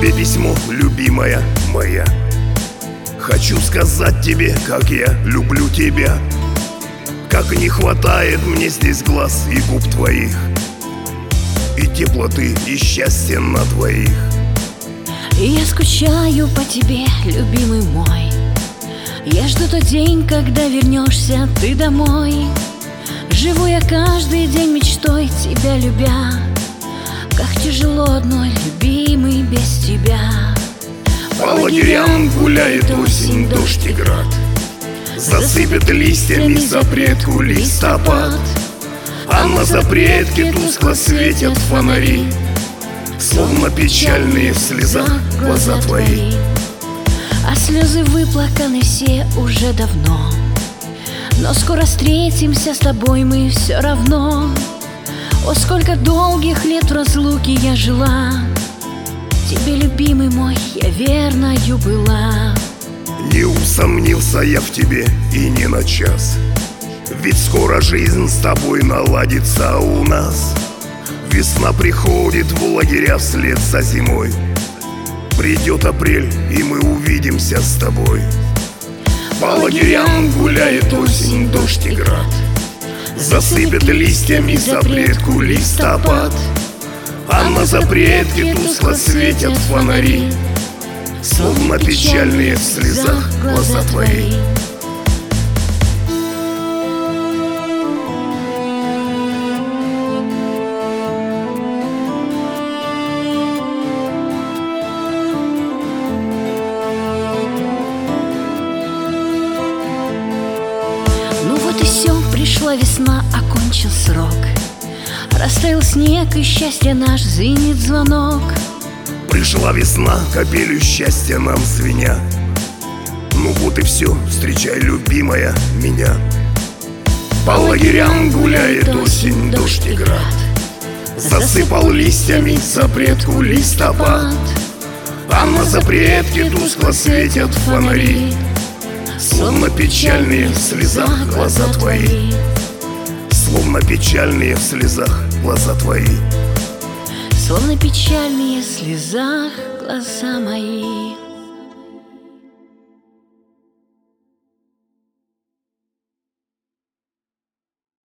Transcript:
тебе письмо, любимая моя. Хочу сказать тебе, как я люблю тебя, как не хватает мне здесь глаз и губ твоих, и теплоты, и счастья на двоих. И я скучаю по тебе, любимый мой. Я жду тот день, когда вернешься ты домой. Живу я каждый день мечтой, тебя любя. Как тяжело одной, любимый, без тебя. По лагерям гуляет осень, дождь и град, засыпет листьями запретку листопад. А на запретке тускло светят фонари, словно печальные в слезах глаза твои. А слезы выплаканы все уже давно, но скоро встретимся с тобой мы все равно. О, сколько долгих лет в разлуке я жила, тебе, любимый мой, я верною была. Не усомнился я в тебе и не на час, ведь скоро жизнь с тобой наладится у нас. Весна приходит в лагеря вслед за зимой, придет апрель, и мы увидимся с тобой. По лагерям гуляет осень, дождь и град, засыпет листьями запретку листопад. А на запретке тускло светят фонари, словно печальные в слезах глаза твои. Ну вот и все, пришла весна, окончил срок. Растаял снег, и счастье наш звенит звонок. Пришла весна, капелью счастья нам звеня. Ну вот и все, встречай, любимая, меня. По лагерям гуляет осень, дождь и град, засыпал листьями запретку листопад. А на запретке тускло светят фонари, словно печальные в слезах глаза твои. Словно печальные в слезах глаза твои. Словно печальные в слезах глаза мои.